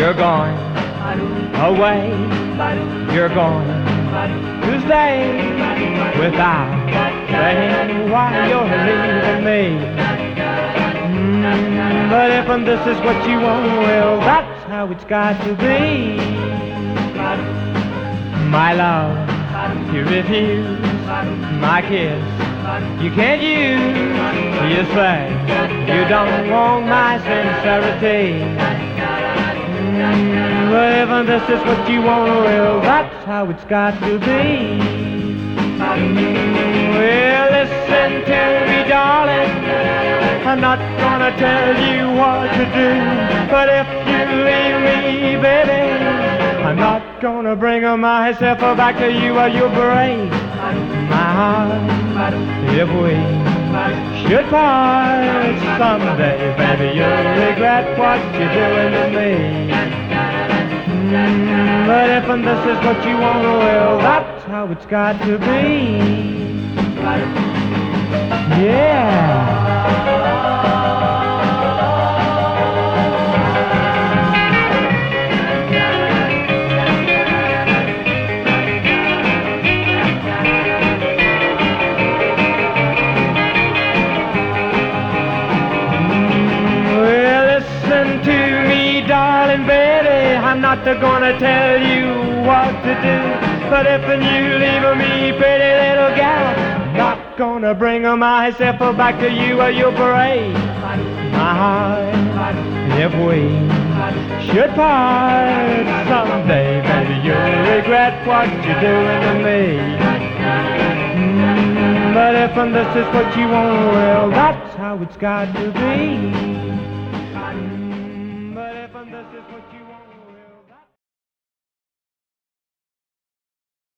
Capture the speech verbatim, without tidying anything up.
You're going away. You're going to stay without saying why you're leaving me. Mm, but if and this is what you want, well, that's how it's got to be. My love, you refuse my kiss. You can't use. You say you don't want my sincerity. Mm, but if and this is what you want, well, that's how it's got to be. Mm, well, listen to me, darling. I'm not gonna tell you what to do, but if you leave me, baby, I'm not gonna bring myself back to you, or you'll break my heart. If we should part someday, baby, you'll regret what you're doing to me. Mm, but if and this is what you want, well, that's how it's got to be. Yeah. I'm not gonna tell you what to do, but if you leave me, pretty little gal, I'm not gonna bring myself back to you, or you'll break my heart. If we should part someday, baby, you'll regret what you're doing to me. Mm, but if and this is what you want, well, that's how it's got to be. Mm, but if and this is what you want.